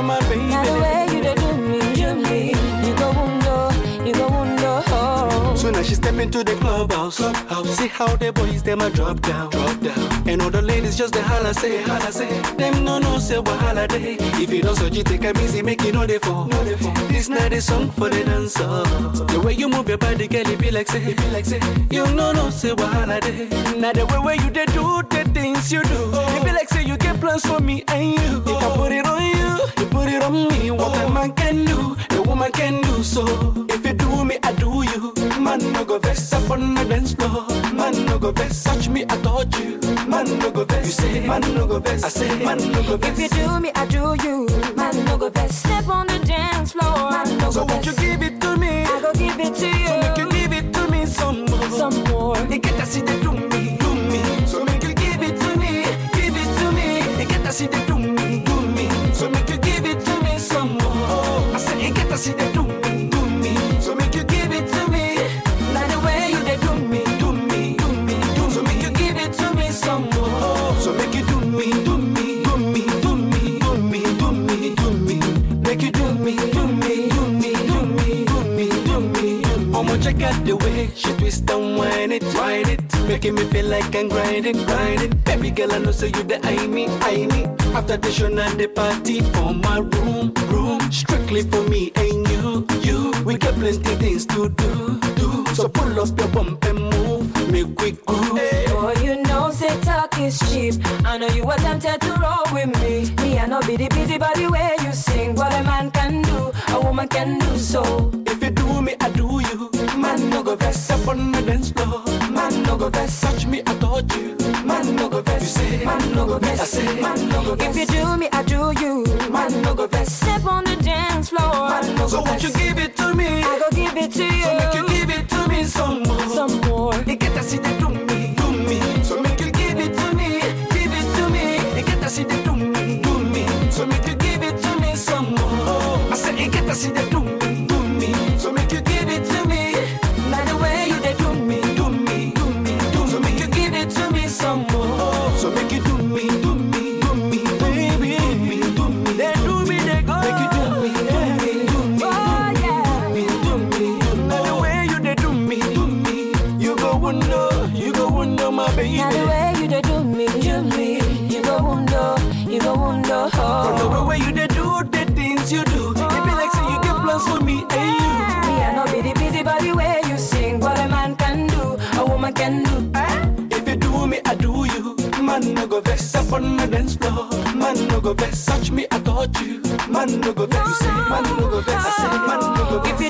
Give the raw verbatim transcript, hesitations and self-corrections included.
my baby. Now the way you dey do me, do me, you go window, you go window. Oh. So now she step into the clubhouse, clubhouse. See how the boys them a drop down, drop down. And all the ladies just the holla say, holla say. Them no no say what holiday. If you don't so you take a easy, make it no they fall, no they fall. This night is song for the dancer. The way you move your body, girl, it be like say, it be like say. You no no say what holiday. Now the way where you they do the things you do, it be like say you get plans for me and you. If I put it on you, you put it on me. What a man can do, the woman can do so. If you do me, I do you. Man no go vex up on the dance floor. Man no go vex, touch me, I touch you. Man no go vex, you say. Man no go vex, I say. Man no go vex. If you do me, I do you. Man no go vex. Step on the dance floor. Man no so go won't vex. you give it to me? I go give it to you. So make you give it to me some more. Some more. They get to see they do me, do me. So make you give it to me, give it to me. They get to see they do me, do me. So make you give it to me some more. I say they get to see they do me, do me. So make you give it to me. Now the way you dey do me, Do me, do me, do me. so make you give it to me some more. So make you do me, do me, do me, do me, do me, do me, do me. Make you do me, do me, do me, do me, do me, do me. I'ma check out the way she twist and whine it, whine it, making me feel like I'm grinding, grinding. Baby girl, I know so you the eye me, eye me. After the show and the party for my room, room, strictly for me and you, you. We got plenty things to do, do. So pull up your bump and move, make quick groove. Boy, you know, say talk is cheap. I know you were tempted to roll with me. Me, I know be the busy body way you sing. What a man can do, a woman can do so. If you do me, I do you. Man no go vex up on the dance floor. Man no go vex, touch me, I touch you. Man no go vex, you say. Man no go vex, I say. Man no go vex. If you do me, I do you. Man no go vex. Step on the dance floor. Man no go so won't you give it to me? I go give it to you. So make you give it to me some more. Some more. They get to see they do me, do me. So make you give it to me, give it to me. They get to see they do me, do me. So make you give it to me some more. I said they get to see they do me, do me. So make you give it to me. Now the way you dey do me, Do me, do me, do me. so make you give it to me some more. So make you do me, do me, do me, baby. Do me, do me, they do me, they go. Make you do me, do me, do me, Oh yeah. do me, do me, do me. Now the way you they do me, do me. You go window, you go window, my baby. Now the way you dey do me, do me. You go window, you go window. From the way you they do the things you do, it be like say you get plans for me and you. Me, I know be the busy body way you sing. What a man can do, a woman can do. If you do me, I do you. Man no go vex up on the dance floor. Man no go vex, touch me, I touch you. Man no go vex, you say. Man no go vex, I say. Man no go vex. If